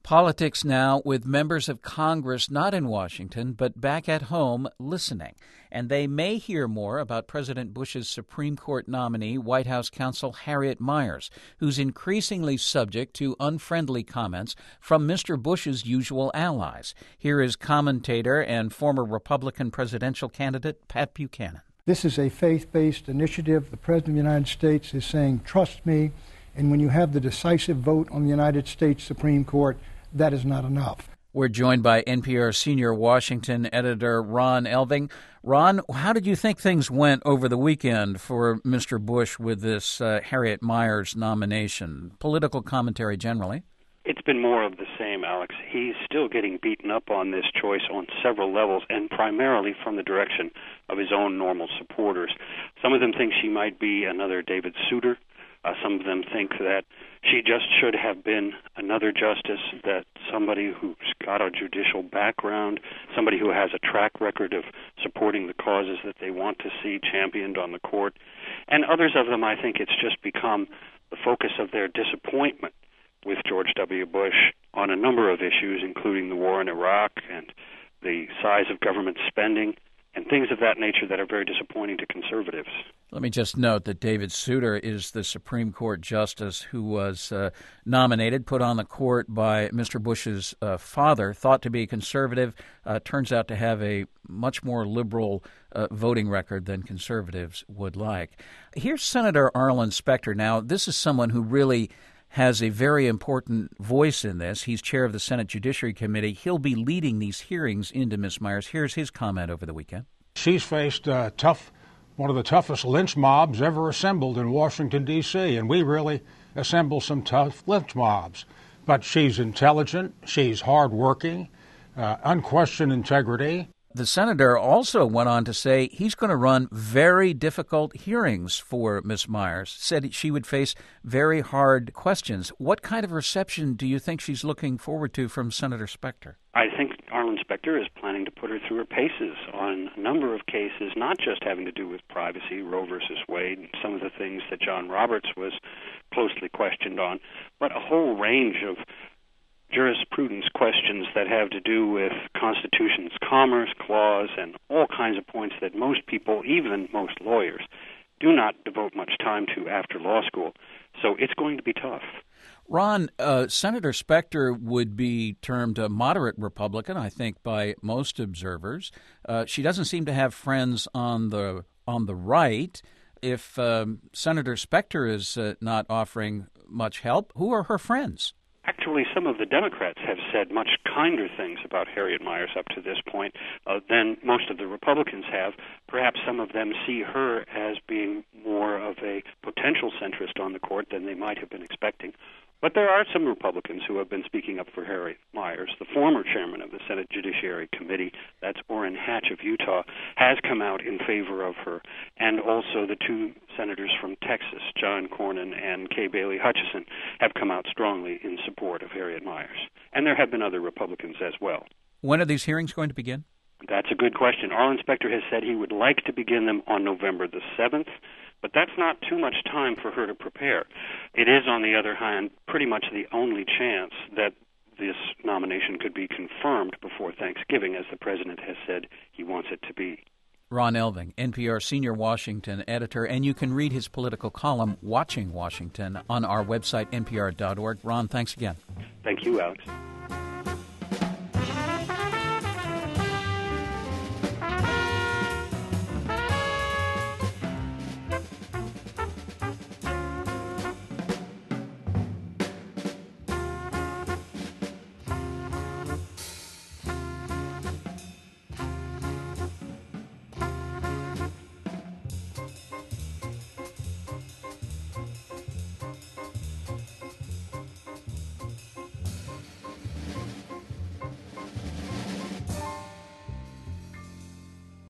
Politics now with members of Congress not in Washington, but back at home listening. And they may hear more about President Bush's Supreme Court nominee, White House counsel Harriet Miers, who's increasingly subject to unfriendly comments from Mr. Bush's usual allies. Here is commentator and former Republican presidential candidate Pat Buchanan. This is a faith-based initiative. The President of the United States is saying, trust me, and when you have the decisive vote on the United States Supreme Court, that is not enough. We're joined by NPR senior Washington editor Ron Elving. Ron, how did you think things went over the weekend for Mr. Bush with this Harriet Miers nomination? Political commentary generally? It's been more of the same, Alex. He's still getting beaten up on this choice on several levels, and primarily from the direction of his own normal supporters. Some of them think she might be another David Souter. Some of them think that she just should have been another justice, that somebody who's got a judicial background, somebody who has a track record of supporting the causes that they want to see championed on the court. And others of them, I think it's just become the focus of their disappointment with George W. Bush on a number of issues, including the war in Iraq and the size of government spending and things of that nature that are very disappointing to conservatives. Let me just note that David Souter is the Supreme Court justice who was nominated, put on the court by Mr. Bush's father, thought to be conservative, turns out to have a much more liberal voting record than conservatives would like. Here's Senator Arlen Specter. Now, this is someone who really has a very important voice in this. He's chair of the Senate Judiciary Committee. He'll be leading these hearings into Ms. Miers. Here's his comment over the weekend. She's faced one of the toughest lynch mobs ever assembled in Washington, D.C., and we really assemble some tough lynch mobs. But she's intelligent, she's hardworking, unquestioned integrity. The senator also went on to say he's going to run very difficult hearings for Ms. Miers, said she would face very hard questions. What kind of reception do you think she's looking forward to from Senator Specter? I think Arlen Specter is planning to put her through her paces on a number of cases, not just having to do with privacy, Roe versus Wade, some of the things that John Roberts was closely questioned on, but a whole range of jurisprudence questions that have to do with Constitution's Commerce Clause and all kinds of points that most people, even most lawyers, do not devote much time to after law school. So it's going to be tough. Ron, Senator Specter would be termed a moderate Republican, I think, by most observers. She doesn't seem to have friends on the right. If Senator Specter is not offering much help, who are her friends? Actually, some of the Democrats have said much kinder things about Harriet Miers up to this point than most of the Republicans have. Perhaps some of them see her as being more of a potential centrist on the court than they might have been expecting. But there are some Republicans who have been speaking up for Harriet Miers. The former chairman of the Senate Judiciary Committee, that's Orrin Hatch of Utah, has come out in favor of her. And also the two senators from Texas, John Cornyn and Kay Bailey Hutchison, have come out strongly in support of Harriet Miers. And there have been other Republicans as well. When are these hearings going to begin? That's a good question. Arlen Specter has said he would like to begin them on November the 7th. But that's not too much time for her to prepare. It is, on the other hand, pretty much the only chance that this nomination could be confirmed before Thanksgiving, as the president has said he wants it to be. Ron Elving, NPR senior Washington editor, and you can read his political column, Watching Washington, on our website, npr.org. Ron, thanks again. Thank you, Alex.